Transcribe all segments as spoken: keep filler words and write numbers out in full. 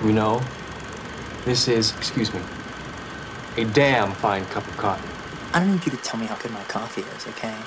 You know, this is, excuse me, a damn fine cup of coffee. I don't need you to tell me how good my coffee is, okay?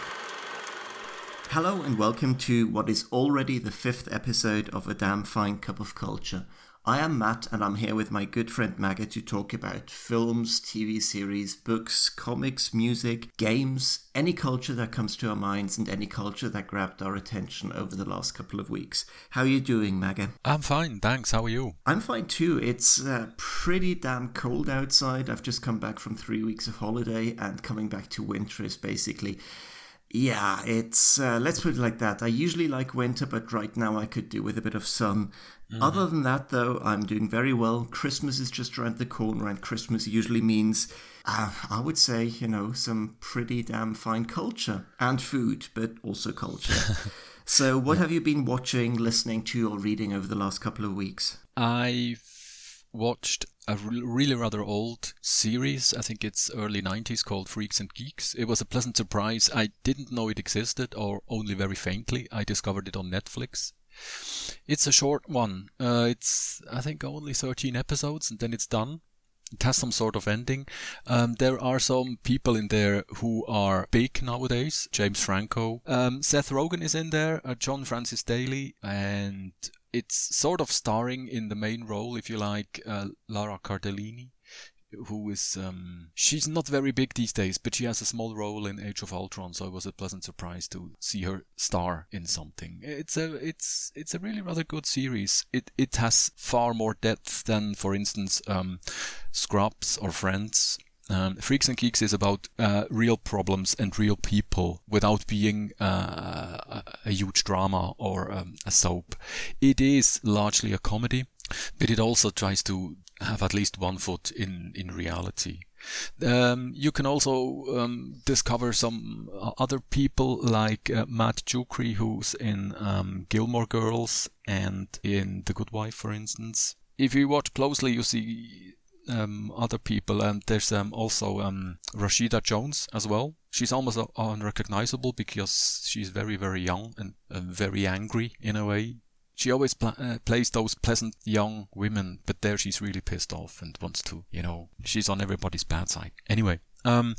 Hello and welcome to what is already the fifth episode of A Damn Fine Cup of Culture. I am Matt and I'm here with my good friend Maggie to talk about films, T V series, books, comics, music, games, any culture that comes to our minds and any culture that grabbed our attention over the last couple of weeks. How are you doing, Maggie? I'm fine, thanks. How are you? I'm fine too. It's uh, pretty damn cold outside. I've just come back from three weeks of holiday and coming back to winter is basically... Yeah, it's, uh, let's put it like that. I usually like winter, but right now I could do with a bit of sun. Mm. Other than that, though, I'm doing very well. Christmas is just around the corner, and Christmas usually means, uh, I would say, you know, some pretty damn fine culture and food, but also culture. So what have you been watching, listening to, or reading over the last couple of weeks? I've watched a really rather old series, I think it's early nineties, called Freaks and Geeks. It was a pleasant surprise. I didn't know it existed, or only very faintly. I discovered it on Netflix. It's a short one. Uh, it's, I think, only thirteen episodes, and then it's done. It has some sort of ending. Um, there are some people in there who are big nowadays. James Franco. Um, Seth Rogen is in there, uh, John Francis Daley, and it's sort of starring in the main role, if you like, uh, Lara Cardellini, who is, um, she's not very big these days, but she has a small role in Age of Ultron, so it was a pleasant surprise to see her star in something. It's a, it's, it's a really rather good series. It, it has far more depth than, for instance, um, Scrubs or Friends. Um, Freaks and Geeks is about uh, real problems and real people without being uh, a, a huge drama or um, a soap. It is largely a comedy, but it also tries to have at least one foot in, in reality. Um, you can also um, discover some other people like uh, Matt Jukri, who's in um, Gilmore Girls and in The Good Wife, for instance. If you watch closely, you see Um, other people, and there's um, also um, Rashida Jones as well. She's almost uh, unrecognizable because she's very, very young and uh, very angry in a way. She always pl- uh, plays those pleasant young women, but there she's really pissed off and wants to, you know, she's on everybody's bad side. Anyway, um,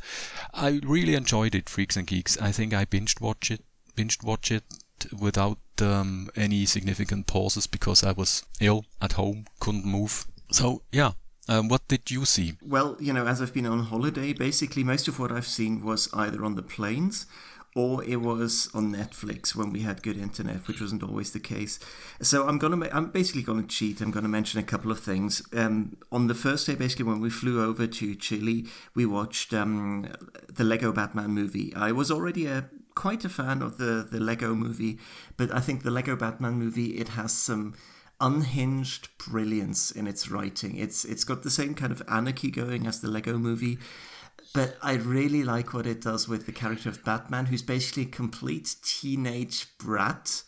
I really enjoyed it, Freaks and Geeks. I think I binged watch it, binged watch it without um, any significant pauses because I was ill at home, couldn't move. So, yeah. Um, what did you see? Well, you know, as I've been on holiday, basically most of what I've seen was either on the planes or it was on Netflix when we had good internet, which wasn't always the case. So I'm gonna, ma- I'm basically going to cheat. I'm going to mention a couple of things. Um, on the first day, basically, when we flew over to Chile, we watched um, the Lego Batman movie. I was already a quite a fan of the the Lego movie, but I think the Lego Batman movie, it has some unhinged brilliance in its writing. It's it's got the same kind of anarchy going as the Lego movie, but I really like what it does with the character of Batman, who's basically a complete teenage brat,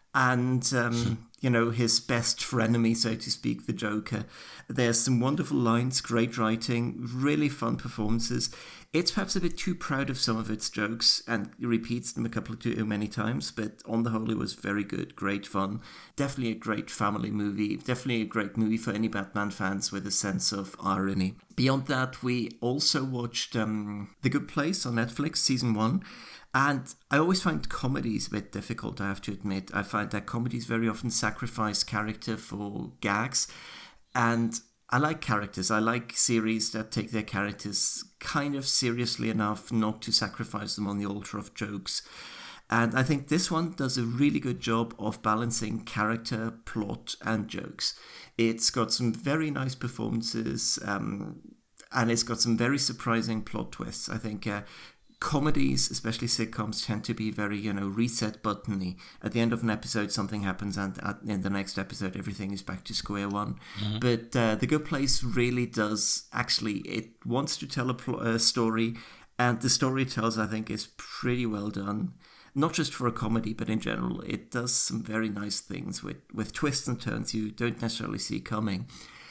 and um, you know, his best frenemy, so to speak, the Joker. There's some wonderful lines, great writing, really fun performances. It's perhaps a bit too proud of some of its jokes and repeats them a couple of too many times, but on the whole it was very good, great fun. Definitely a great family movie, definitely a great movie for any Batman fans with a sense of irony. Beyond that, we also watched um, The Good Place on Netflix, season one. And I always find comedies a bit difficult, I have to admit. I find that comedies very often sacrifice character for gags. And I like characters. I like series that take their characters kind of seriously enough not to sacrifice them on the altar of jokes. And I think this one does a really good job of balancing character, plot, and jokes. It's got some very nice performances, um, and it's got some very surprising plot twists. I think uh, comedies, especially sitcoms, tend to be very, you know, reset buttony. At the end of an episode, something happens, and at, in the next episode, everything is back to square one. Mm-hmm. But uh, The Good Place really does, actually, it wants to tell a, pl- a story, and the story it tells, I think, is pretty well done. Not just for a comedy, but in general, it does some very nice things with, with twists and turns you don't necessarily see coming.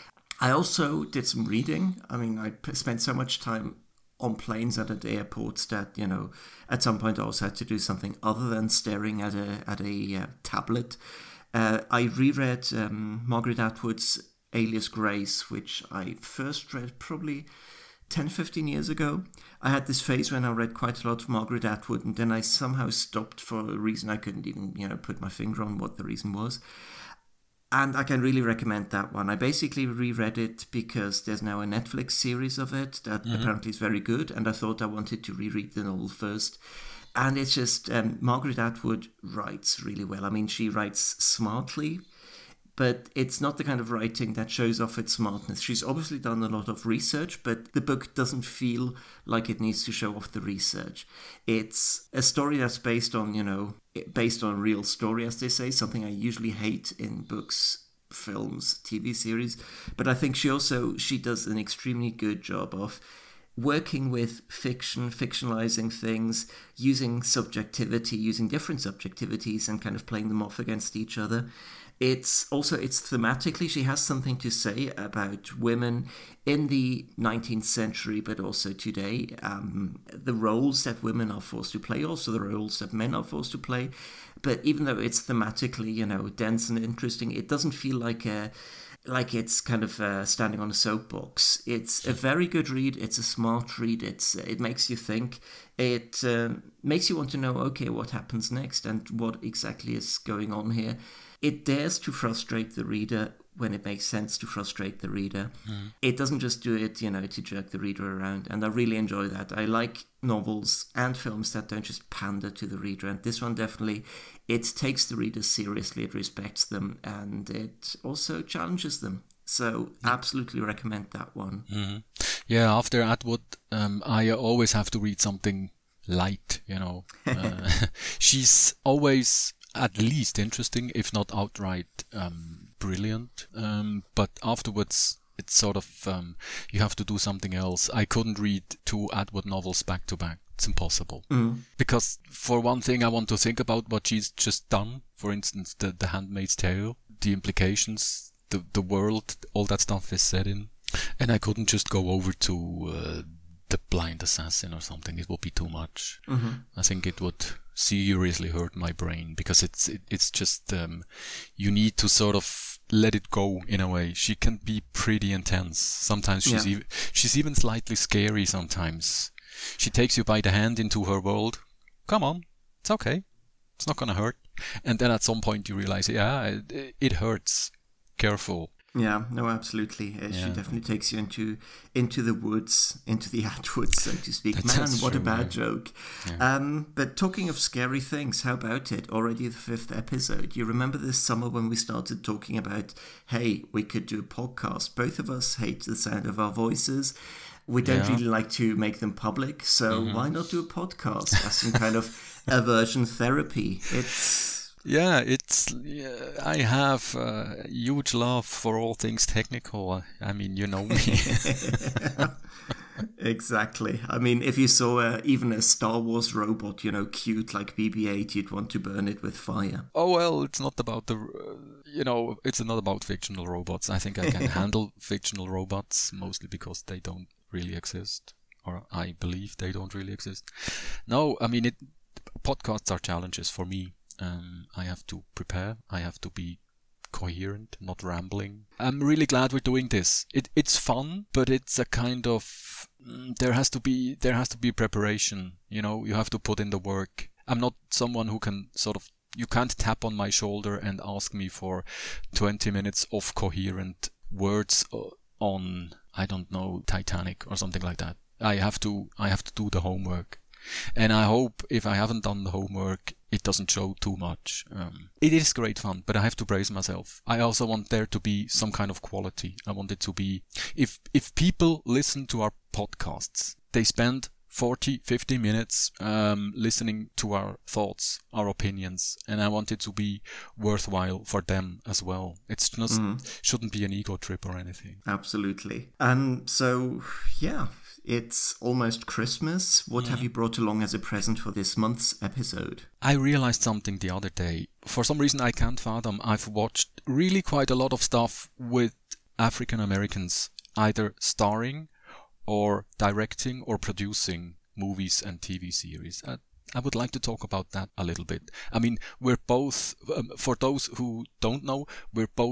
I also did some reading. I mean, I p- spent so much time on planes and at airports that, you know, at some point I also had to do something other than staring at a at a uh, tablet. Uh, I reread um, Margaret Atwood's Alias Grace, which I first read probably ten, fifteen years ago. I had this phase when I read quite a lot of Margaret Atwood, and then I somehow stopped for a reason I couldn't even, you know, put my finger on what the reason was. And I can really recommend that one. I basically reread it because there's now a Netflix series of it that mm-hmm. apparently is very good, and I thought I wanted to reread the novel first. And it's just, um, Margaret Atwood writes really well. I mean, she writes smartly, but it's not the kind of writing that shows off its smartness. She's obviously done a lot of research, but the book doesn't feel like it needs to show off the research. It's a story that's based on, you know, based on a real story, as they say, something I usually hate in books, films, T V series. But I think she also, she does an extremely good job of working with fiction, fictionalizing things, using subjectivity, using different subjectivities and kind of playing them off against each other. It's also, it's thematically, she has something to say about women in the nineteenth century, but also today. Um, the roles that women are forced to play, also the roles that men are forced to play. But even though it's thematically, you know, dense and interesting, it doesn't feel like a, like it's kind of uh, standing on a soapbox. It's a very good read. It's a smart read. It's it makes you think. It uh, makes you want to know, okay, what happens next and what exactly is going on here. It dares to frustrate the reader when it makes sense to frustrate the reader. Mm. It doesn't just do it, you know, to jerk the reader around. And I really enjoy that. I like novels and films that don't just pander to the reader. And this one definitely, it takes the reader seriously, it respects them, and it also challenges them. So absolutely recommend that one. Mm-hmm. Yeah, after Atwood, um, I always have to read something light, you know. Uh, she's always at least interesting, if not outright um, brilliant. Um, but afterwards, it's sort of, um, you have to do something else. I couldn't read two Atwood novels back to back. It's impossible. Mm. Because for one thing, I want to think about what she's just done. For instance, the, the Handmaid's Tale, the implications, the, the world, all that stuff is set in. And I couldn't just go over to uh, The Blind Assassin or something. It would be too much. Mm-hmm. I think it would seriously hurt my brain, because it's it, it's just um, you need to sort of let it go in a way. She can be pretty intense. Sometimes she's yeah. even she's even slightly scary. Sometimes she takes you by the hand into her world. Come on, it's okay. It's not gonna hurt. And then at some point you realize, yeah, it, it hurts. Careful. Yeah, no, absolutely. Uh, yeah. She definitely takes you into into the woods, into the Atwoods, so to speak. That Man, what true, a bad yeah. joke. Yeah. Um, but talking of scary things, how about it? Already the fifth episode. You remember this summer when we started talking about, hey, we could do a podcast. Both of us hate the sound of our voices. We don't yeah. really like to make them public, so mm-hmm. why not do a podcast as some kind of aversion therapy? It's... Yeah, it's. Yeah, I have a huge love for all things technical. I mean, you know me. Exactly. I mean, if you saw uh, even a Star Wars robot, you know, cute like B B eight, you'd want to burn it with fire. Oh, well, it's not about the, uh, you know, it's not about fictional robots. I think I can handle fictional robots, mostly because they don't really exist, or I believe they don't really exist. No, I mean, it. Podcasts are challenges for me. Um, I have to prepare. I have to be coherent, not rambling. I'm really glad we're doing this. It it's fun, but it's a kind of mm, there has to be there has to be preparation. You know, you have to put in the work. I'm not someone who can sort of you can't tap on my shoulder and ask me for twenty minutes of coherent words on I don't know Titanic or something like that. I have to I have to do the homework. And I hope if I haven't done the homework, it doesn't show too much. Um, it is great fun, but I have to brace myself. I also want there to be some kind of quality. I want it to be, if if people listen to our podcasts, they spend forty, fifty minutes um, listening to our thoughts, our opinions, and I want it to be worthwhile for them as well. It's just mm. shouldn't be an ego trip or anything. Absolutely. And so, yeah. It's almost Christmas. What yeah. have you brought along as a present for this month's episode? I realized something the other day. For some reason I can't fathom. I've watched really quite a lot of stuff with African Americans, either starring or directing or producing movies and T V series. I, I would like to talk about that a little bit. I mean, we're both, um, for those who don't know, we're both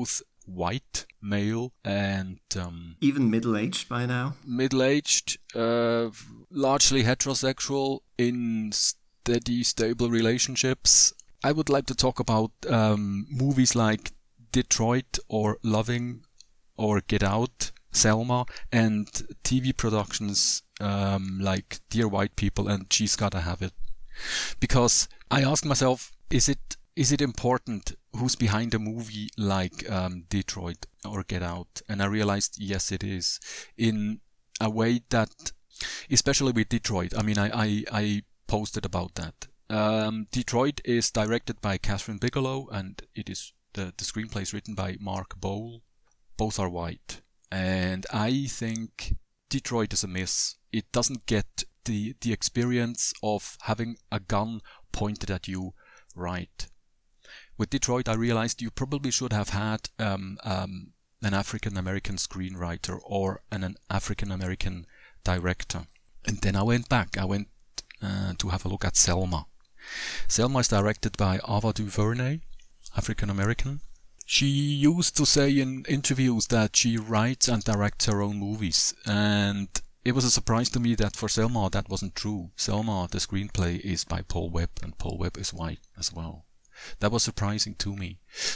white male and um, even middle-aged by now. Middle-aged, uh, largely heterosexual in steady, stable relationships. I would like to talk about um, movies like Detroit or Loving or Get Out, Selma, and T V productions um, like Dear White People and She's Gotta Have It. Because I ask myself, is it is it important who's behind a movie like um, Detroit or Get Out? And I realized, yes, it is. In a way that, especially with Detroit, I mean, I, I, I posted about that. Um, Detroit is directed by Catherine Bigelow, and it is the, the screenplay is written by Mark Bowl. Both are white. And I think Detroit is a miss. It doesn't get the, the experience of having a gun pointed at you right. With Detroit, I realized you probably should have had um, um, an African-American screenwriter or an, an African-American director. And then I went back. I went uh, to have a look at Selma. Selma is directed by Ava DuVernay, African-American. She used to say in interviews that she writes and directs her own movies. And it was a surprise to me that for Selma that wasn't true. Selma, the screenplay, is by Paul Webb, and Paul Webb is white as well. That was surprising to me.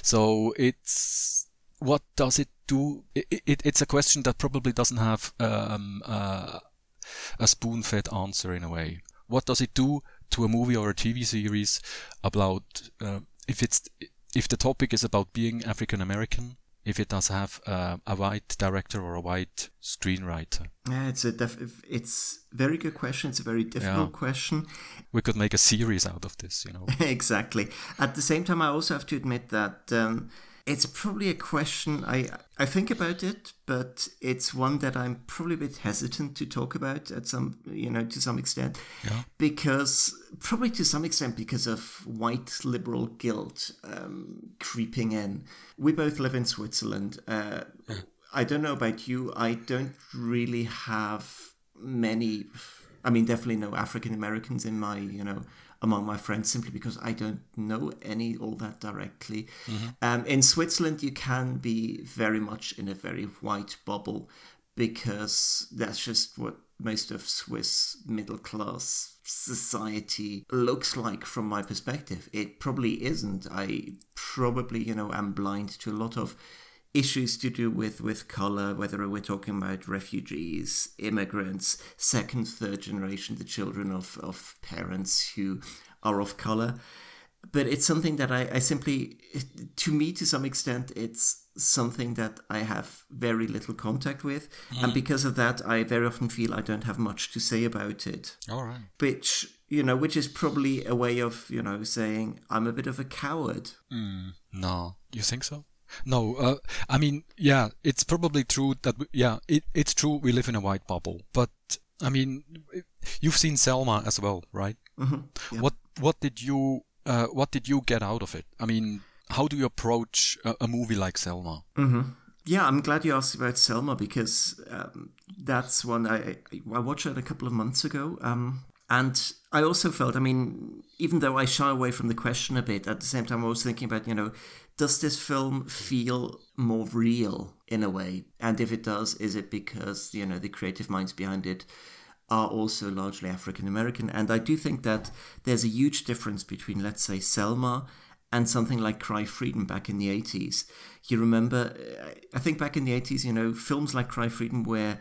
So it's, what does it do? It, it, it's a question that probably doesn't have um, uh, a spoon-fed answer in a way. What does it do to a movie or a T V series about uh, if it's if the topic is about being African American? If it does have uh, a white director or a white screenwriter? Yeah, it's a def- it's a very good question. It's a very difficult yeah. question. We could make a series out of this, you know. Exactly. At the same time, I also have to admit that um, it's probably a question, I I think about it, but it's one that I'm probably a bit hesitant to talk about at some, you know, to some extent. Yeah. Because, probably to some extent because of white liberal guilt um, creeping in. We both live in Switzerland. Uh, yeah. I don't know about you, I don't really have many, I mean, definitely no African Americans in my, you know, among my friends, simply because I don't know any all that directly. Mm-hmm. Um, in Switzerland, you can be very much in a very white bubble because that's just what most of Swiss middle-class society looks like from my perspective. It probably isn't. I probably, you know, am blind to a lot of issues to do with, with color, whether we're talking about refugees, immigrants, second, third generation, the children of, of parents who are of color. But it's something that I, I simply, to me, to some extent, it's something that I have very little contact with. Mm. And because of that, I very often feel I don't have much to say about it. All right. Which, you know, which is probably a way of, you know, saying I'm a bit of a coward. Mm. No, you think so? No, uh, I mean, yeah, it's probably true that, we, yeah, it, it's true we live in a white bubble. But, I mean, you've seen Selma as well, right? Mm-hmm. Yeah. What what did you uh, what did you get out of it? I mean, how do you approach a, a movie like Selma? Mm-hmm. Yeah, I'm glad you asked about Selma because um, that's one I, I watched it a couple of months ago. Um, and I also felt, I mean, even though I shy away from the question a bit, at the same time I was thinking about, you know, does this film feel more real in a way? And if it does, is it because, you know, the creative minds behind it are also largely African American? And I do think that there's a huge difference between, let's say, Selma and something like Cry Freedom back in the eighties. You remember, I think back in the eighties, you know, films like Cry Freedom were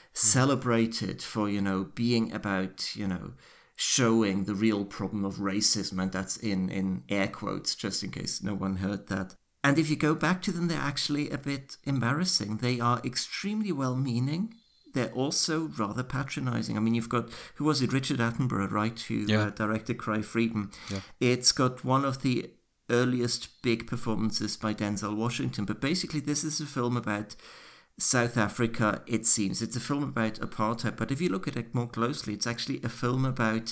celebrated for, you know, being about, you know, showing the real problem of racism, and that's in, in air quotes, just in case no one heard that. And if you go back to them, they're actually a bit embarrassing. They are extremely well-meaning. They're also rather patronizing. I mean, you've got, who was it, Richard Attenborough, right, who yeah. uh, directed Cry Freedom. Yeah. It's got one of the earliest big performances by Denzel Washington, but basically this is a film about South Africa, it seems. It's a film about apartheid, but if you look at it more closely, it's actually a film about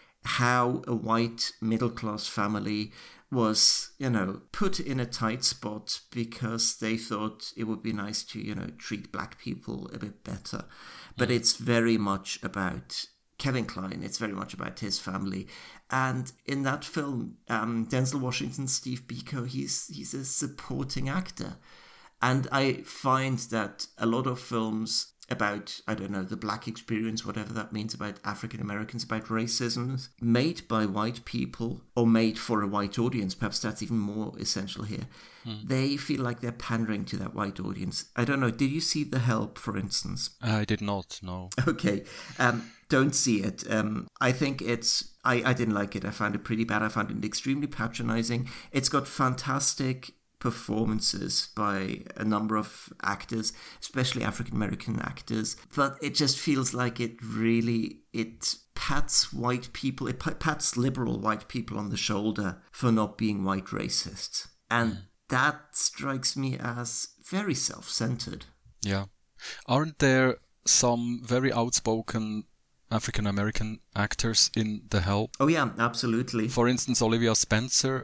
how a white middle-class family was, you know, put in a tight spot because they thought it would be nice to, you know, treat black people a bit better. But it's very much about Kevin Kline. It's very much about his family. And in that film, um, Denzel Washington, Steve Biko, he's he's a supporting actor. And I find that a lot of films about, I don't know, the black experience, whatever that means, about African Americans, about racism, made by white people or made for a white audience, perhaps that's even more essential here, mm. they feel like they're pandering to that white audience. I don't know, did you see The Help, for instance? I did not, no. Okay, um, don't see it. Um, I think it's, I, I didn't like it. I found it pretty bad. I found it extremely patronizing. It's got fantastic performances by a number of actors, especially African American actors, but it just feels like it really it pats white people, it pats liberal white people on the shoulder for not being white racists, and mm. that strikes me as very self-centered. Yeah, aren't there some very outspoken African American actors in The Help? Oh yeah, absolutely. For instance, Olivia Spencer.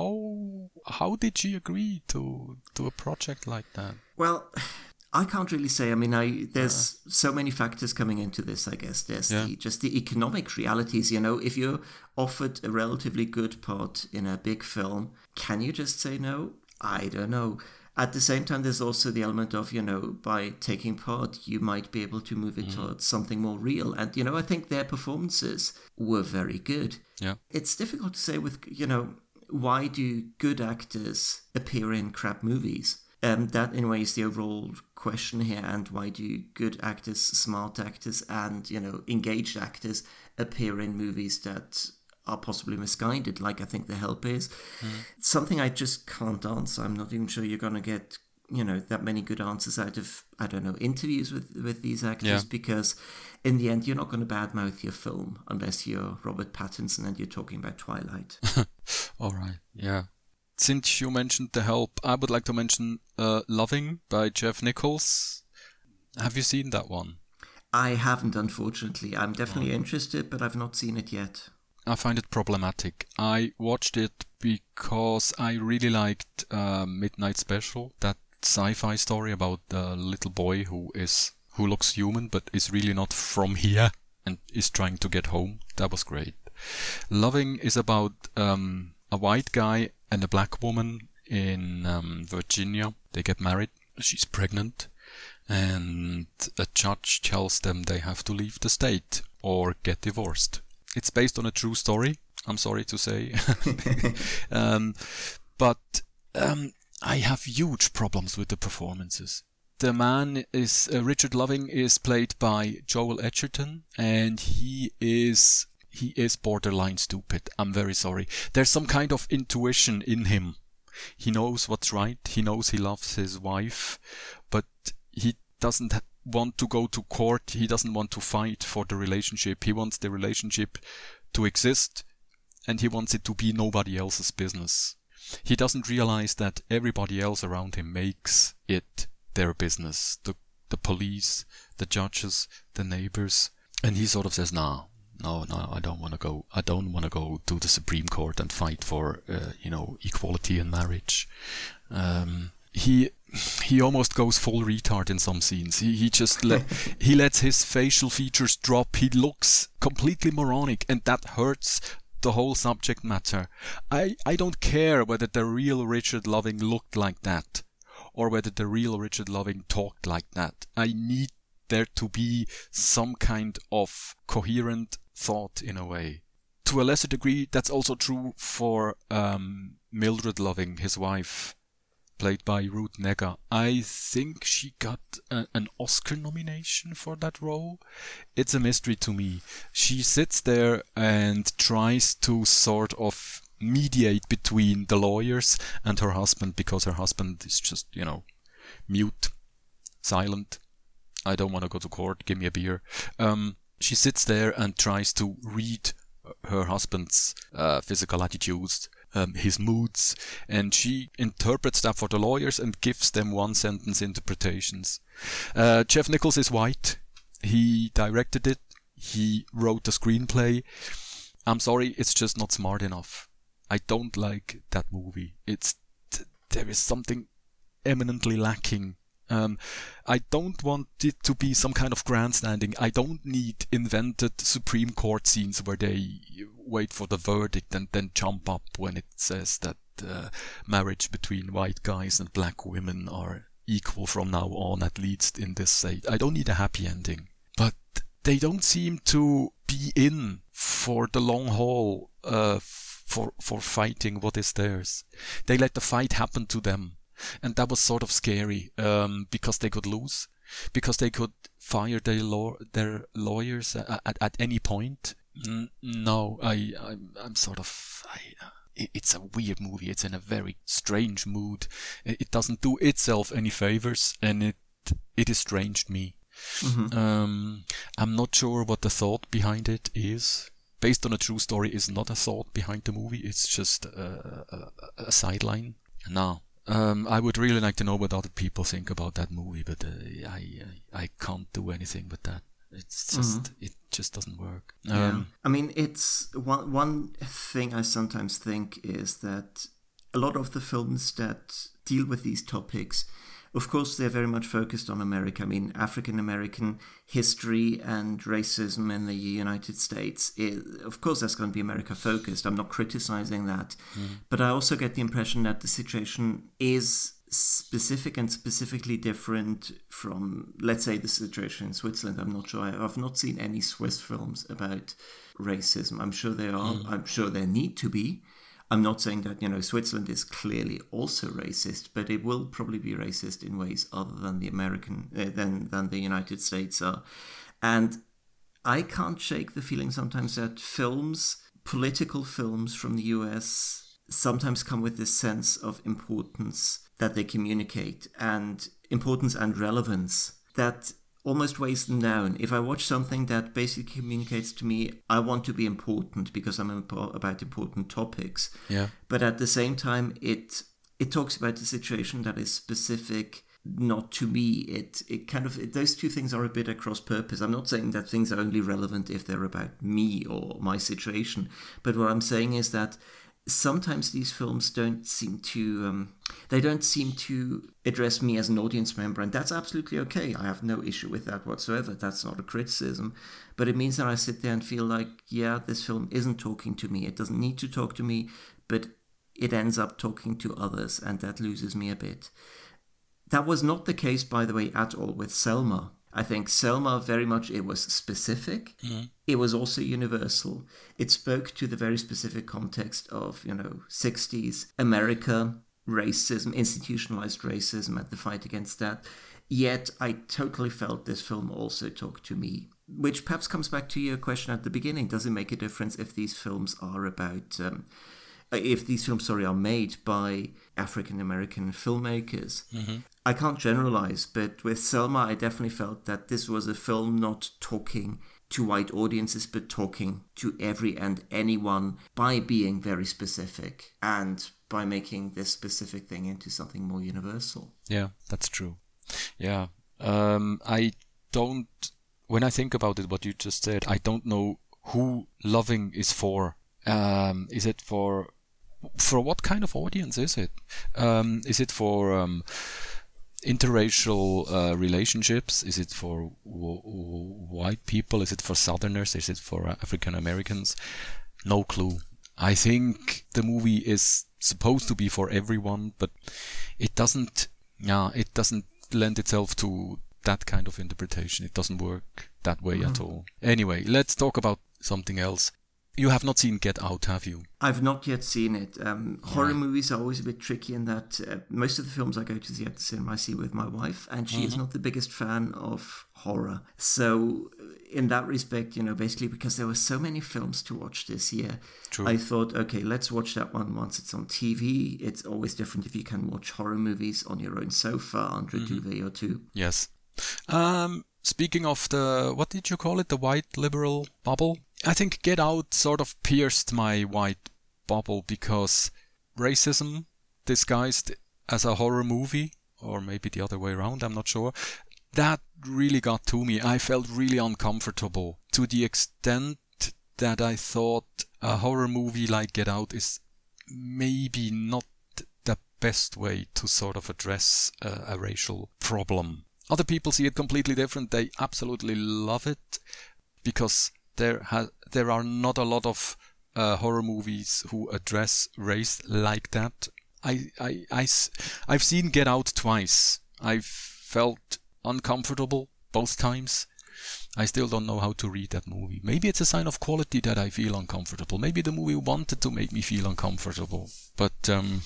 How how did she agree to to a project like that? Well, I can't really say. I mean, I there's yeah. so many factors coming into this. I guess there's yeah. the, just the economic realities. You know, if you're offered a relatively good part in a big film, can you just say no? I don't know. At the same time, there's also the element of, you know, by taking part, you might be able to move it mm. towards something more real. And, you know, I think their performances were very good. Yeah. It's difficult to say with, you know, why do good actors appear in crap movies? Um, that, in a way, is the overall question here. And why do good actors, smart actors, and, you know, engaged actors appear in movies that are possibly misguided, like I think The Help is. Mm. Something I just can't answer. I'm not even sure you're going to get, you know, that many good answers out of, I don't know, interviews with, with these actors, yeah. because in the end, you're not going to badmouth your film unless you're Robert Pattinson and you're talking about Twilight. All right, yeah. Since you mentioned The Help, I would like to mention uh, Loving by Jeff Nichols. Have you seen that one? I haven't, unfortunately. I'm definitely oh. interested, but I've not seen it yet. I find it problematic. I watched it because I really liked uh, Midnight Special, that sci-fi story about the little boy who is who looks human but is really not from here and is trying to get home. That was great. Loving is about um, a white guy and a black woman in um, Virginia. They get married. She's pregnant, and a judge tells them they have to leave the state or get divorced. It's based on a true story, I'm sorry to say. um, but um, I have huge problems with the performances. The man is, uh, Richard Loving is played by Joel Edgerton, and he is, he is borderline stupid. I'm very sorry. There's some kind of intuition in him. He knows what's right. He knows he loves his wife, but he doesn't ha- want to go to court. He doesn't want to fight for the relationship. He wants the relationship to exist, and he wants it to be nobody else's business. He doesn't realize that everybody else around him makes it their business. The the police, the judges, the neighbors. And he sort of says, nah, no, no, I don't want to go. I don't want to go to the Supreme Court and fight for, uh, you know, equality in marriage. Um, he he almost goes full retard in some scenes. He he just let he lets his facial features drop. He looks completely moronic, and that hurts the whole subject matter. I I don't care whether the real Richard Loving looked like that, or whether the real Richard Loving talked like that. I need there to be some kind of coherent thought in a way. To a lesser degree, that's also true for um, Mildred Loving, his wife, played by Ruth Negga. I think she got a, an Oscar nomination for that role. It's a mystery to me. She sits there and tries to sort of mediate between the lawyers and her husband, because her husband is just, you know, mute, silent. I don't want to go to court, give me a beer. Um, she sits there and tries to read her husband's uh, physical attitudes, um, his moods, and she interprets that for the lawyers and gives them one-sentence interpretations. Uh, Jeff Nichols is white. He directed it. He wrote the screenplay. I'm sorry, it's just not smart enough. I don't like that movie. It's t- there is something eminently lacking. Um, I don't want it to be some kind of grandstanding. I don't need invented Supreme Court scenes where they wait for the verdict and then jump up when it says that uh, marriage between white guys and black women are equal from now on, at least in this state. I don't need a happy ending. But they don't seem to be in for the long haul, uh, for for fighting what is theirs. They let the fight happen to them. And that was sort of scary, um, because they could lose, because they could fire their law their lawyers at, at, at any point. N- no, I, I'm, I'm sort of... I, it, it's a weird movie. It's in a very strange mood. It, it doesn't do itself any favors, and it it estranged me. Mm-hmm. Um, I'm not sure what the thought behind it is. Based on a true story is not a thought behind the movie. It's just a, a, a sideline. No. Um, I would really like to know what other people think about that movie, but uh, I, I I can't do anything with that. It's just mm-hmm. it just doesn't work. Yeah. Um, I mean, it's one one thing I sometimes think is that a lot of the films that deal with these topics, of course, they're very much focused on America. I mean, African American history and racism in the United States. Is, of course, that's going to be America focused. I'm not criticizing that. Mm. But I also get the impression that the situation is specific and specifically different from, let's say, the situation in Switzerland. I'm not sure. I've not seen any Swiss films about racism. I'm sure there are. Mm. I'm sure there need to be. I'm not saying that, you know, Switzerland is clearly also racist, but it will probably be racist in ways other than the American, uh, than, than the United States are. And I can't shake the feeling sometimes that films, political films from the U S, sometimes come with this sense of importance that they communicate, and importance and relevance that almost weighs them down. If I watch something that basically communicates to me, I want to be important because I'm about important topics. Yeah. But at the same time, it it talks about a situation that is specific, not to me. It it kind of it, those two things are a bit at cross purpose. I'm not saying that things are only relevant if they're about me or my situation, but what I'm saying is that sometimes these films don't seem to um, they don't seem to address me as an audience member, and that's absolutely okay. I have no issue with that whatsoever. That's not a criticism, but it means that I sit there and feel like, yeah, this film isn't talking to me. It doesn't need to talk to me, but it ends up talking to others, and that loses me a bit. That was not the case, by the way, at all with Selma. I think Selma very much, it was specific. Mm-hmm. It was also universal. It spoke to the very specific context of, you know, sixties America, racism, institutionalized racism, and the fight against that. Yet I totally felt this film also talked to me, which perhaps comes back to your question at the beginning. Does it make a difference if these films are about, um, if these films, sorry, are made by African-American filmmakers? Mm-hmm. I can't generalize, but with Selma, I definitely felt that this was a film not talking to white audiences, but talking to every and anyone by being very specific and by making this specific thing into something more universal. Yeah, that's true. Yeah. Um, I don't, when I think about it, what you just said, I don't know who Loving is for. Um, is it for, for what kind of audience is it? Um, is it for... Um, interracial uh, relationships? Is it for w- w- white people? Is it for Southerners? Is it for African Americans? No clue. I think the movie is supposed to be for everyone, but it doesn't. Yeah, it doesn't lend itself to that kind of interpretation. It doesn't work that way mm-hmm. at all. Anyway, let's talk about something else. You have not seen Get Out, have you? I've not yet seen it. Um, horror yeah. movies are always a bit tricky in that uh, most of the films I go to see at the cinema I see with my wife, and she mm-hmm. is not the biggest fan of horror. So in that respect, you know, basically because there were so many films to watch this year, True. I thought, okay, let's watch that one once it's on T V. It's always different if you can watch horror movies on your own sofa under mm-hmm. a duvet or two. Yes. Um, speaking of the, what did you call it? The white liberal bubble? I think Get Out sort of pierced my white bubble because racism disguised as a horror movie, or maybe the other way around, I'm not sure, that really got to me. I felt really uncomfortable to the extent that I thought a horror movie like Get Out is maybe not the best way to sort of address a, a racial problem. Other people see it completely different. They absolutely love it because There ha- there are not a lot of uh, horror movies who address race like that. I, I, I, I've seen Get Out twice. I felt uncomfortable both times. I still don't know how to read that movie. Maybe it's a sign of quality that I feel uncomfortable. Maybe the movie wanted to make me feel uncomfortable. But um,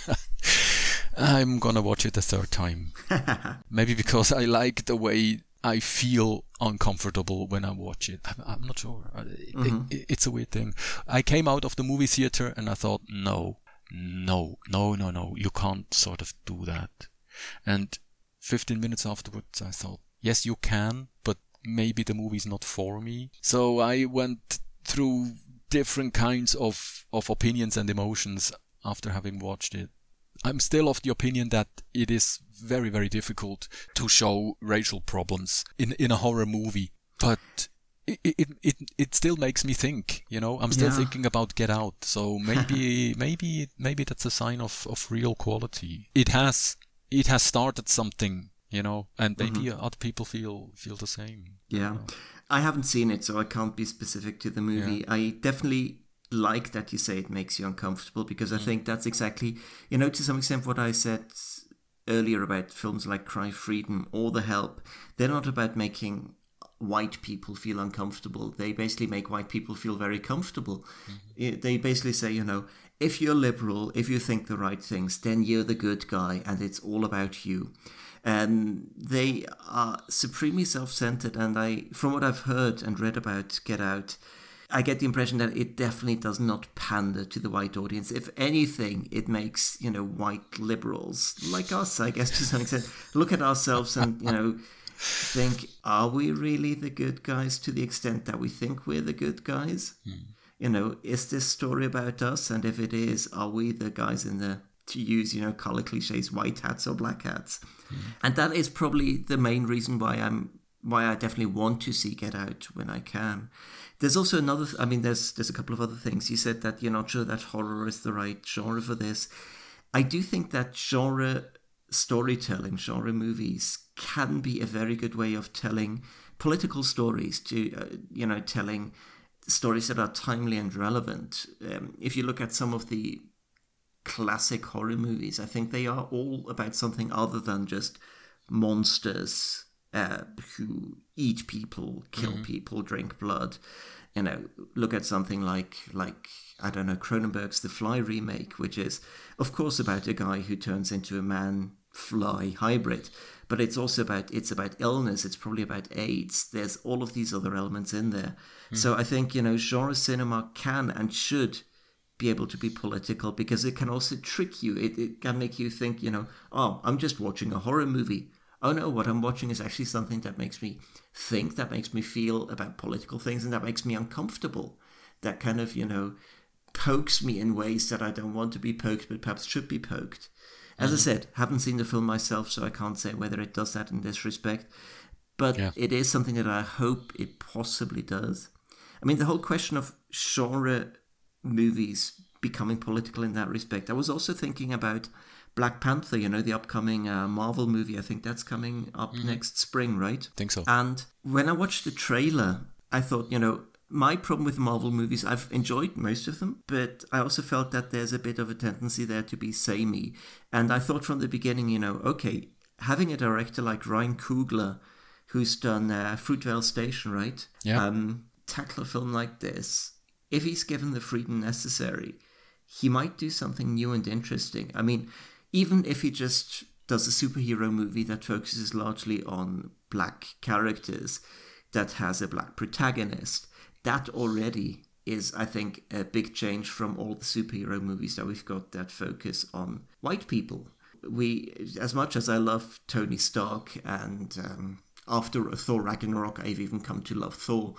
I'm gonna watch it a third time. Maybe because I like the way I feel uncomfortable when I watch it. I'm, I'm not sure. Mm-hmm. It, it, it's a weird thing. I came out of the movie theater and I thought, no, no, no, no, no. You can't sort of do that. And fifteen minutes afterwards, I thought, yes, you can, but maybe the movie's not for me. So I went through different kinds of, of opinions and emotions after having watched it. I'm still of the opinion that it is very, very difficult to show racial problems in, in a horror movie. But it, it, it, it still makes me think, you know, I'm still yeah. thinking about Get Out. So maybe, maybe, maybe that's a sign of, of real quality. It has, it has started something. You know, and maybe mm-hmm. other people feel feel the same. Yeah. You know. I haven't seen it, so I can't be specific to the movie. Yeah. I definitely like that you say it makes you uncomfortable, because I mm. think that's exactly, you know, to some extent what I said earlier about films like Cry Freedom or The Help. They're not about making white people feel uncomfortable. They basically make white people feel very comfortable. Mm-hmm. They basically say, you know, if you're liberal, if you think the right things, then you're the good guy and it's all about you. And they are supremely self-centered, and I, from what I've heard and read about Get Out, I get the impression that it definitely does not pander to the white audience. If anything, it makes, you know, white liberals like us, I guess, to some extent, look at ourselves and, you know, think, are we really the good guys to the extent that we think we're the good guys? Hmm. You know, is this story about us? And if it is, are we the guys in the, to use, you know, color cliches, white hats or black hats? Mm. And that is probably the main reason why I'm why I definitely want to see Get Out when I can. There's also another, I mean, there's there's a couple of other things. You said that you're not sure that horror is the right genre for this. I do think that genre storytelling, genre movies can be a very good way of telling political stories, to, uh, you know, telling stories that are timely and relevant. Um, if you look at some of the classic horror movies, I think they are all about something other than just monsters uh, who eat people, kill mm-hmm. people, drink blood. You know, look at something like, like I don't know, Cronenberg's The Fly remake, which is, of course, about a guy who turns into a man-fly hybrid, but it's also about, it's about illness, it's probably about AIDS. There's all of these other elements in there. Mm-hmm. So I think, you know, genre cinema can and should be able to be political, because it can also trick you. It, it can make you think, you know, oh, I'm just watching a horror movie. Oh no, what I'm watching is actually something that makes me think, that makes me feel about political things, and that makes me uncomfortable. That kind of, you know, pokes me in ways that I don't want to be poked, but perhaps should be poked. As mm-hmm. I said, haven't seen the film myself, so I can't say whether it does that in this respect. But yeah. it is something that I hope it possibly does. I mean, the whole question of genre movies becoming political in that respect. I was also thinking about Black Panther, you know, the upcoming uh, Marvel movie. I think that's coming up mm-hmm. next spring, right? I think so. And when I watched the trailer, I thought, you know, my problem with Marvel movies, I've enjoyed most of them, but I also felt that there's a bit of a tendency there to be samey. And I thought from the beginning, you know, okay, having a director like Ryan Coogler, who's done uh, Fruitvale Station, right? Yeah. Um, tackle a film like this, if he's given the freedom necessary, he might do something new and interesting. I mean, even if he just does a superhero movie that focuses largely on black characters, that has a black protagonist, that already is, I think, a big change from all the superhero movies that we've got that focus on white people. We, as much as I love Tony Stark, and um, after Thor Ragnarok, I've even come to love Thor,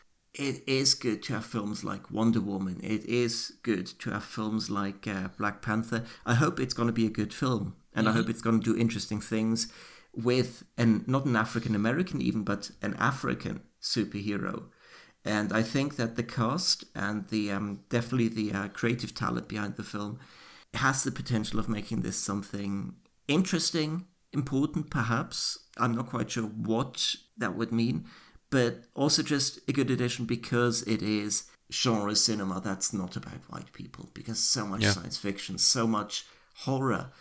it is good to have films like Wonder Woman. It is good to have films like uh, Black Panther. I hope it's going to be a good film, and mm-hmm. I hope it's going to do interesting things with, and not an African-American even, but an African superhero. And I think that the cast and the um, definitely the uh, creative talent behind the film has the potential of making this something interesting, important perhaps. I'm not quite sure what that would mean, but also just a good addition because it is genre cinema that's not about white people, because so much yeah. science fiction, so much horror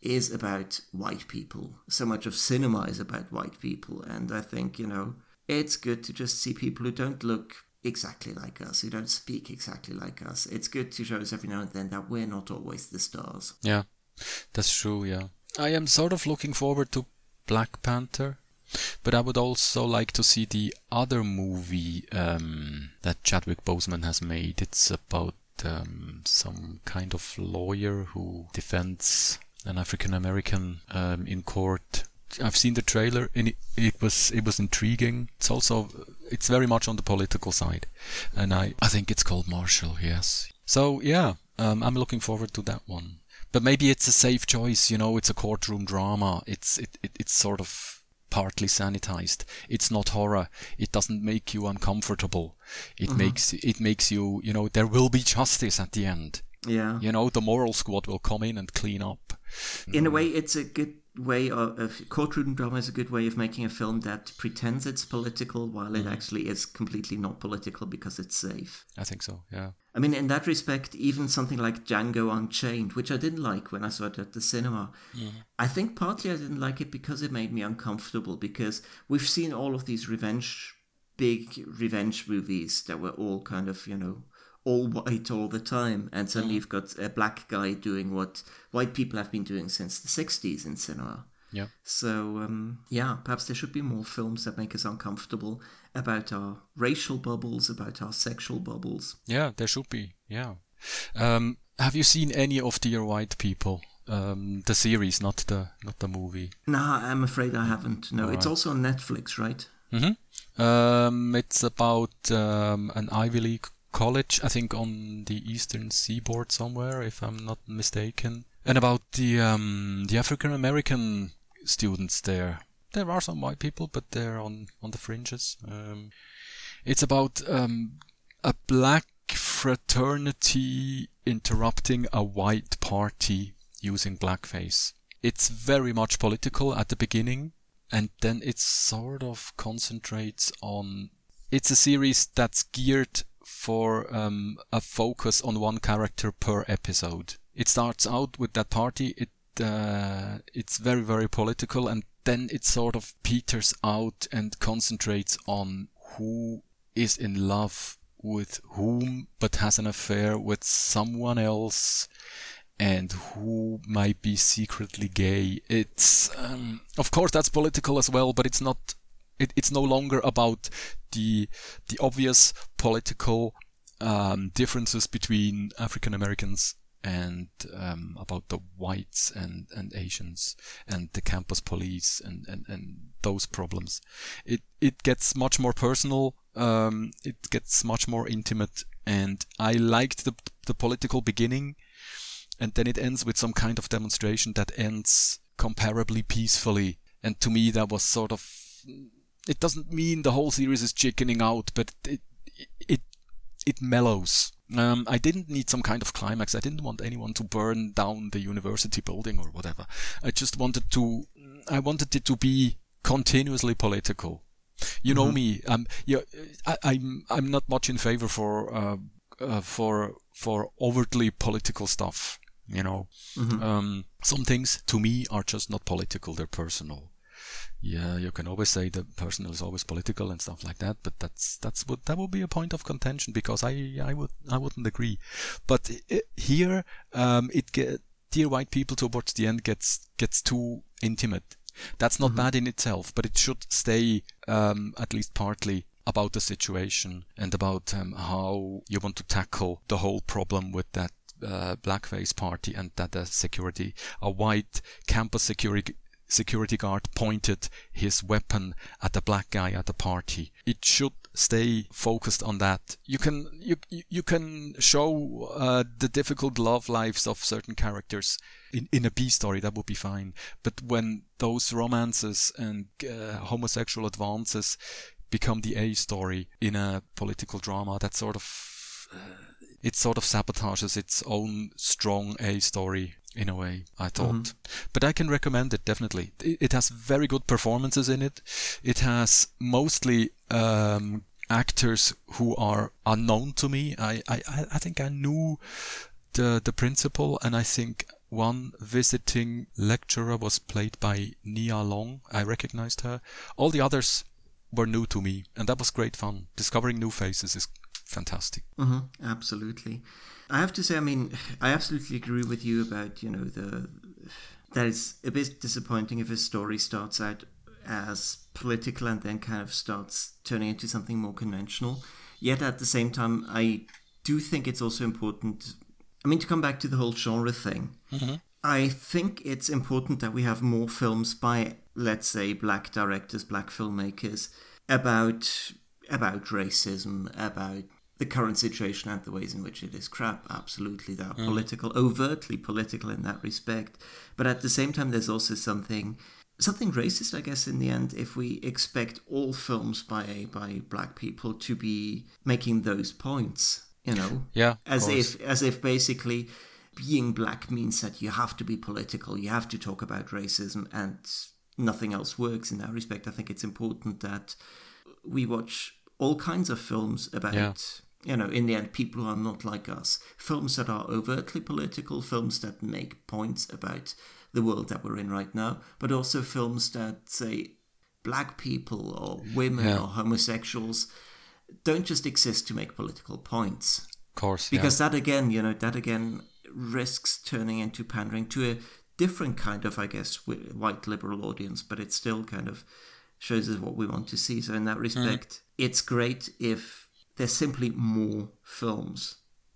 is about white people. So much of cinema is about white people. And I think, you know, it's good to just see people who don't look exactly like us, who don't speak exactly like us. It's good to show us every now and then that we're not always the stars. Yeah, that's true, yeah. I am sort of looking forward to Black Panther, but I would also like to see the other movie um, that Chadwick Boseman has made. It's about um, some kind of lawyer who defends an African American um, in court. I've seen the trailer and it, it was it was intriguing. It's also it's very much on the political side, and I I think it's called Marshall. Yes. So yeah, um, I'm looking forward to that one. But maybe it's a safe choice. You know, it's a courtroom drama. It's it, it it's sort of partly sanitized. It's not horror. It doesn't make you uncomfortable. It mm-hmm. makes it makes you, you know, there will be justice at the end. Yeah. You know, the moral squad will come in and clean up. In mm. a way, it's a good way of, of courtroom drama is a good way of making a film that pretends it's political while it mm. actually is completely not political because it's safe. I think so, yeah. I mean, in that respect, even something like Django Unchained, which I didn't like when I saw it at the cinema, mm. I think partly I didn't like it because it made me uncomfortable, because we've seen all of these revenge, big revenge movies that were all kind of, you know, all white all the time, and suddenly mm. you've got a black guy doing what white people have been doing since the sixties in cinema. Yeah. So, um, yeah, perhaps there should be more films that make us uncomfortable about our racial bubbles, about our sexual bubbles. Yeah, there should be, yeah. Um, have you seen any of Dear White People? Um, the series, not the not the movie. Nah, I'm afraid I haven't. No, all it's right. also on Netflix, right? Mm-hmm. Um, it's about um, an Ivy League college, I think on the eastern seaboard somewhere, if I'm not mistaken, and about the um, the African American students there. There are some white people, but they're on on the fringes. Um, it's about um, a black fraternity interrupting a white party using blackface. It's very much political at the beginning, and then it sort of concentrates on. It's a series that's geared for um, a focus on one character per episode. It starts out with that party. It uh, it's very very political, and then it sort of peters out and concentrates on who is in love with whom, but has an affair with someone else, and who might be secretly gay. It's um, of course that's political as well, but it's not. It, it's no longer about the the obvious political um, differences between African Americans and um, about the whites and, and Asians and the campus police and, and, and those problems. It it gets much more personal. Um, it gets much more intimate, and I liked the the political beginning, and then it ends with some kind of demonstration that ends comparably peacefully. And to me, that was sort of. It doesn't mean the whole series is chickening out, but it it it mellows. Um, I didn't need some kind of climax. I didn't want anyone to burn down the university building or whatever. I just wanted to. I wanted it to be continuously political. You know mm-hmm. me. Um, yeah, I, I'm I'm not much in favor for uh, uh, for for overtly political stuff. You know, mm-hmm. um, some things to me are just not political. They're personal. Yeah, you can always say the personal is always political and stuff like that, but that's that's what that would be a point of contention, because I I would I wouldn't agree. But it, here, um, it get Dear White People towards the end gets gets too intimate. That's not mm-hmm. bad in itself, but it should stay um, at least partly about the situation and about um, how you want to tackle the whole problem with that uh, blackface party, and that the security, a white campus security. security guard pointed his weapon at the black guy at the party. It should stay focused on that. You can you you can show uh, the difficult love lives of certain characters in, in a B story, that would be fine. But when those romances and uh, homosexual advances become the A story in a political drama, that sort of uh, it sort of sabotages its own strong A story. In a way, I thought. Mm-hmm. But I can recommend it, definitely. It, it has very good performances in it. It has mostly um, actors who are unknown to me. I, I, I think I knew the the principal, and I think one visiting lecturer was played by Nia Long. I recognized her. All the others were new to me, and that was great fun. Discovering new faces is fantastic. Mm-hmm, absolutely. I have to say, I mean, I absolutely agree with you about, you know, the that it's a bit disappointing if a story starts out as political and then kind of starts turning into something more conventional. Yet at the same time, I do think it's also important, I mean, to come back to the whole genre thing, Mm-hmm. I think it's important that we have more films by, let's say, black directors, black filmmakers, about about racism, about the current situation and the ways in which it is crap. Absolutely, they are Mm. political, overtly political in that respect. But at the same time, there's also something something racist, I guess, in the end, if we expect all films by by black people to be making those points, you know, Yeah, as of course. if as if basically being black means that you have to be political, you have to talk about racism, and nothing else works in that respect. I think it's important that we watch all kinds of films about, Yeah. you know, in the end, people who are not like us. Films that are overtly political, films that make points about the world that we're in right now, but also films that say black people or women Yeah. or homosexuals don't just exist to make political points. Of course, Because that again, you know, that again risks turning into pandering to a different kind of, I guess, wi- white liberal audience, but it still kind of shows us what we want to see. So in that respect, it's great if there's simply more films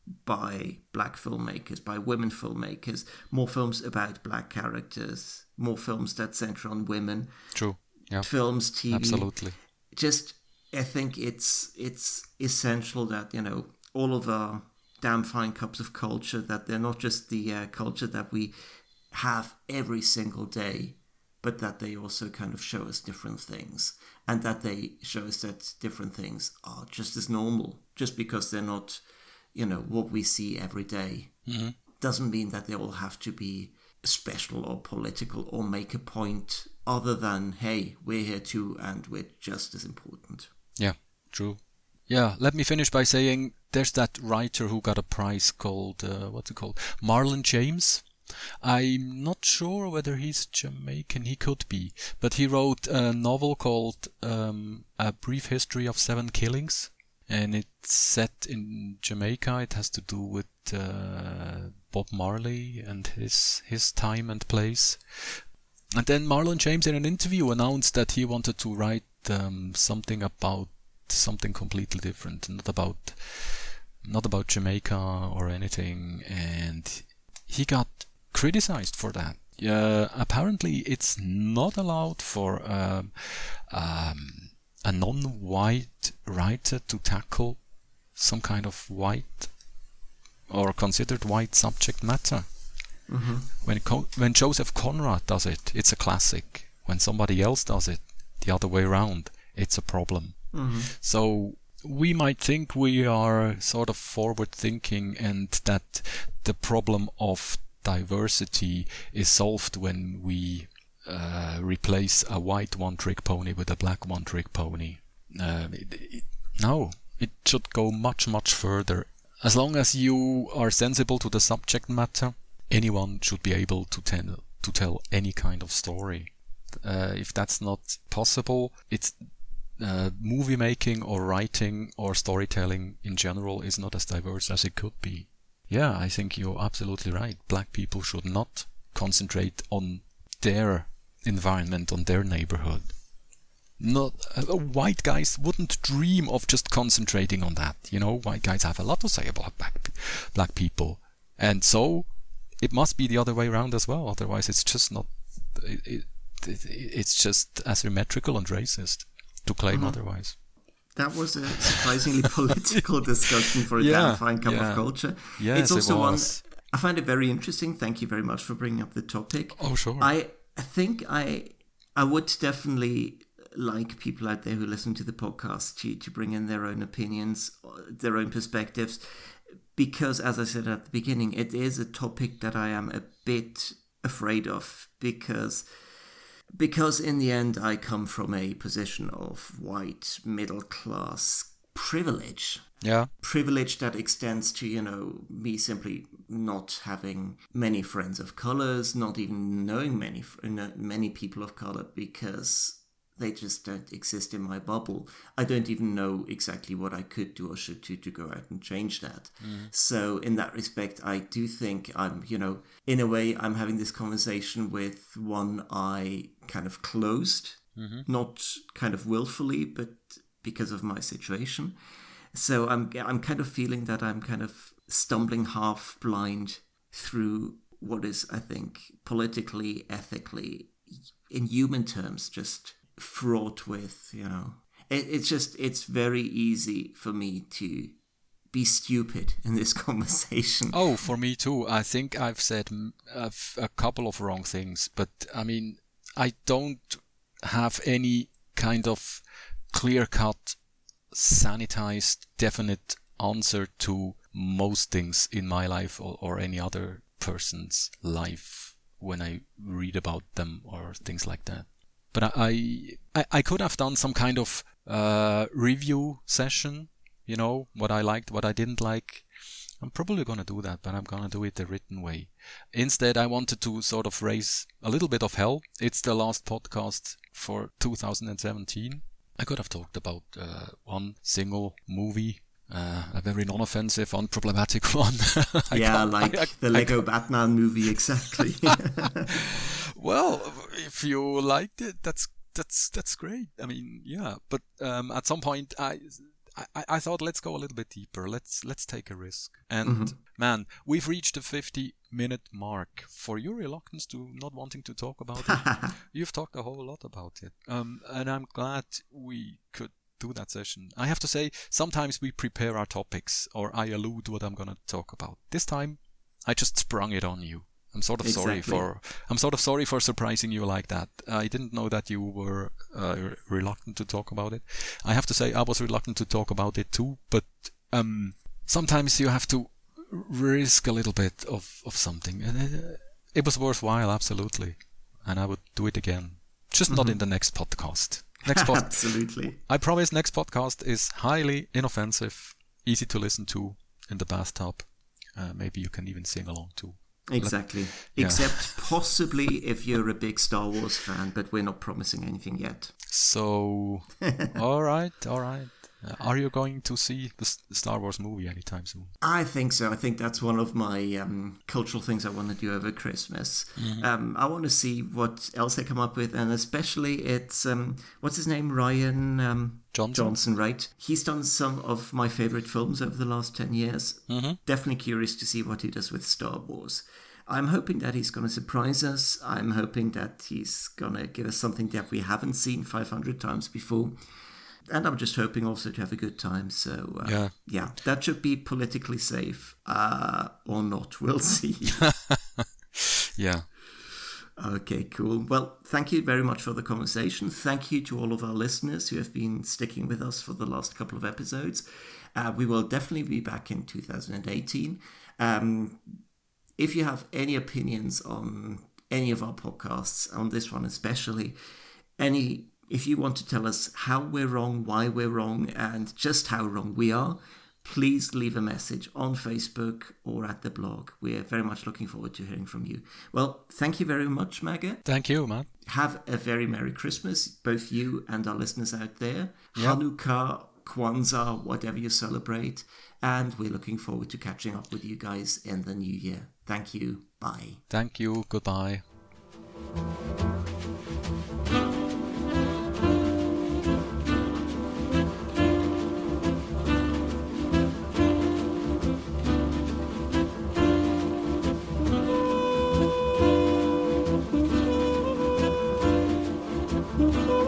by black filmmakers, by women filmmakers, more films about black characters, more films that center on women, yeah. True. Yeah, films, T V. absolutely. Just, I think it's it's essential that, you know, all of our damn fine cups of culture, that they're not just the uh, culture that we have every single day, but that they also kind of show us different things, and that they show us that different things are just as normal. Just because they're not, you know, what we see every day, Mm-hmm. doesn't mean that they all have to be special or political or make a point other than, hey, we're here too and we're just as important. Yeah, true. Yeah, let me finish by saying there's that writer who got a prize called, uh, what's it called? Marlon James. I'm not sure whether he's Jamaican. He could be. But he wrote a novel called um, A Brief History of Seven Killings. And it's set in Jamaica. It has to do with uh, Bob Marley and his his time and place. And then Marlon James in an interview announced that he wanted to write um, something about something completely different, not about not about Jamaica or anything, and he got criticized for that. Yeah, apparently it's not allowed for um, um, a non-white writer to tackle some kind of white or considered white subject matter. Mm-hmm. When Co- when Joseph Conrad does it, it's a classic. When somebody else does it, the other way around, it's a problem. Mm-hmm. So we might think we are sort of forward thinking and that the problem of diversity is solved when we uh, replace a white one-trick pony with a black one-trick pony. Uh, it, it, no, it should go much, much further. As long as you are sensible to the subject matter, anyone should be able to tell, to tell any kind of story. Uh, if that's not possible, it's uh, movie making or writing or storytelling in general is not as diverse as it could be. Yeah, I think you're absolutely right. Black people should not concentrate on their environment, on their neighborhood. Not uh, white guys wouldn't dream of just concentrating on that. You know, white guys have a lot to say about black black people, and so it must be the other way around as well. Otherwise, it's just not. It, it, it, it's just asymmetrical and racist to claim Mm-hmm. otherwise. That was a surprisingly political discussion for a Yeah, damn fine cup yeah. of culture. Yes, it's also it one was. I find it very interesting. Thank you very much for bringing up the topic. Oh, sure. I I think I I would definitely like people out there who listen to the podcast to, to bring in their own opinions, their own perspectives, because as I said at the beginning, it is a topic that I am a bit afraid of, because because in the end I come from a position of white middle class privilege. Yeah. Privilege that extends to, you know, me simply not having many friends of colors, not even knowing many many people of color because they just don't exist in my bubble. I don't even know exactly what I could do or should do to go out and change that. Mm. So in that respect, I do think I'm, you know, in a way, I'm having this conversation with one eye kind of closed, mm-hmm. not kind of willfully, but because of my situation. So I'm I'm kind of feeling that I'm kind of stumbling half blind through what is, I think, politically, ethically, in human terms, just fraught with, you know, it, it's just, it's very easy for me to be stupid in this conversation. Oh, for me too. I think I've said a, a couple of wrong things, but I mean, I don't have any kind of clear-cut, sanitized, definite answer to most things in my life or, or any other person's life when I read about them or things like that. But I, I, I could have done some kind of uh, review session, you know, what I liked, what I didn't like. I'm probably going to do that, but I'm going to do it the written way. Instead, I wanted to sort of raise a little bit of hell. It's the last podcast for two thousand seventeen. I could have talked about uh, one single movie, uh, a very non-offensive, unproblematic one. Yeah, like I, the Lego Batman movie, exactly. Well, if you liked it, that's that's that's great. I mean, yeah. But um, at some point, I, I I thought, let's go a little bit deeper. Let's let's take a risk. And mm-hmm. man, we've reached the fifty-minute mark. For your reluctance to not wanting to talk about it, you've talked a whole lot about it. Um, and I'm glad we could do that session. I have to say, sometimes we prepare our topics, or I allude what I'm gonna talk about. This time, I just sprung it on you. I'm sort of exactly. sorry for I'm sort of sorry for surprising you like that. I didn't know that you were uh, reluctant to talk about it. I have to say I was reluctant to talk about it too, but um, sometimes you have to risk a little bit of, of something. And it was worthwhile, absolutely. And I would do it again. Just mm-hmm. not in the next podcast. Next pod- Absolutely. I promise next podcast is highly inoffensive, easy to listen to in the bathtub. Uh, maybe you can even sing along too. Exactly. Yeah. Except possibly if you're a big Star Wars fan, but we're not promising anything yet. So, all right, all right. Uh, are you going to see the Star Wars movie anytime soon? I think so. I think that's one of my um, cultural things I want to do over Christmas. Mm-hmm. Um, I want to see what else they come up with, and especially it's, um, what's his name, Ryan um, Johnson. Johnson, right? He's done some of my favorite films over the last ten years. Mm-hmm. Definitely curious to see what he does with Star Wars. I'm hoping that he's going to surprise us. I'm hoping that he's going to give us something that we haven't seen five hundred times before. And I'm just hoping also to have a good time. So, uh, yeah. yeah, that should be politically safe uh, or not. We'll see. Yeah. Okay, cool. Well, thank you very much for the conversation. Thank you to all of our listeners who have been sticking with us for the last couple of episodes. Uh, we will definitely be back in two thousand eighteen. Um, if you have any opinions on any of our podcasts, on this one especially, any... If you want to tell us how we're wrong, why we're wrong, and just how wrong we are, please leave a message on Facebook or at the blog. We're very much looking forward to hearing from you. Well, thank you very much, Maggot. Thank you, man. Have a very Merry Christmas, both you and our listeners out there. Yep. Hanukkah, Kwanzaa, whatever you celebrate. And we're looking forward to catching up with you guys in the new year. Thank you. Bye. Thank you. Goodbye. Thank you.